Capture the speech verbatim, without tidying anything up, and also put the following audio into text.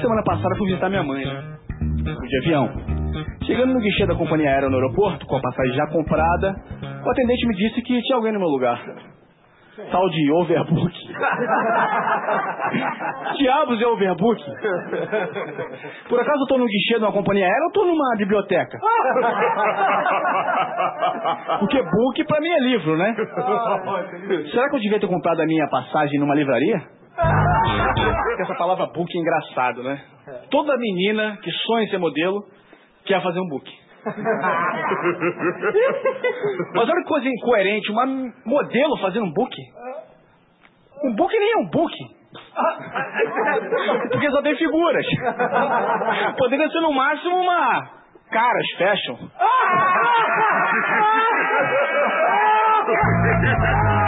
semana passada fui visitar minha mãe, né? Fui de avião. Chegando no guichê da companhia aérea no aeroporto, com a passagem já comprada, o atendente me disse que tinha alguém no meu lugar. Tal de overbook. Diabos é overbook? Por acaso eu tô no guichê de uma companhia aérea ou tô numa biblioteca? Porque book pra mim é livro, né? Será que eu devia ter comprado a minha passagem numa livraria? Essa palavra book é engraçado, né? Toda menina que sonha em ser modelo quer fazer um book. Mas olha que coisa incoerente, uma modelo fazendo um book. Um book nem é um book. Porque só tem figuras. Poderia ser no máximo uma caras fashion.